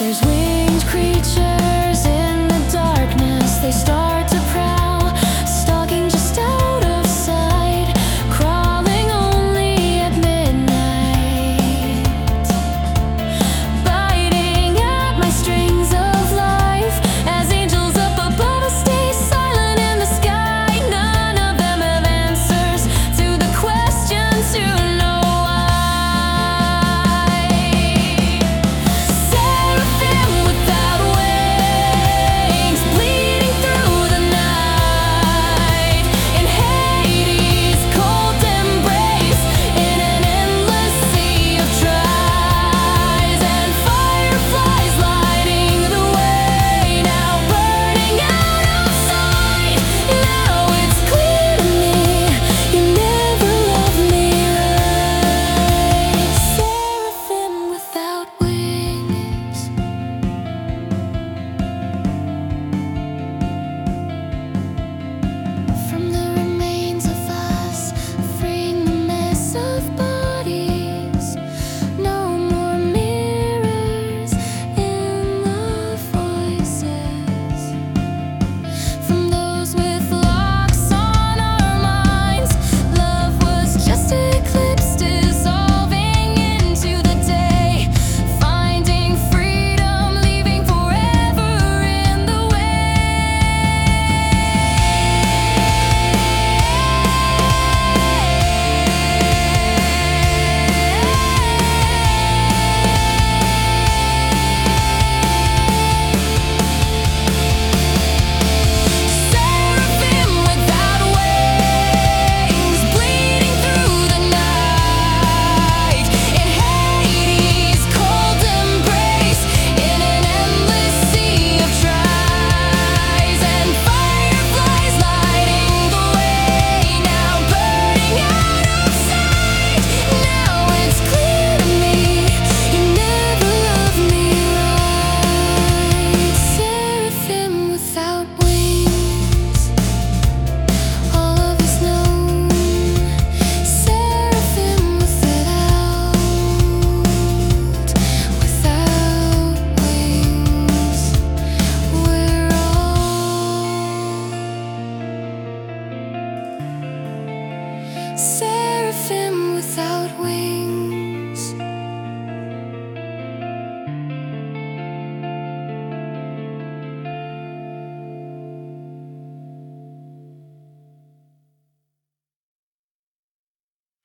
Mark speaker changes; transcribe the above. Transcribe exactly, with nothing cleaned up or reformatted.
Speaker 1: There's winged creatures in the darkness. They start to prowl, stalking just out of sight, crawling only at midnight, biting at my strings of life. As angels up above us stay silent in the sky, none of them have answers to the questions you know why. Seraphim without wings, bleeding through the night, in Hades' cold embrace, in an endless sea of tries, and fireflies lighting the way, now burning out of sight. Now it's clear to me, you never loved me right. Seraphim without wings. From the remains of us, freeing the mess of bodies. No more mirrors in the voices. From those with locks on our minds, love was just eclipse dissolving into the day, finding freedom, leaving forever in the way. Seraphim without wings, bleeding through the night, in Hades' cold embrace, in an endless sea of tries, and fireflies lighting the way, now burning out of sight. Now it's clear to me, you never loved me right. Seraphim without wings, all of us know. Seraphim without, without wings, we're all.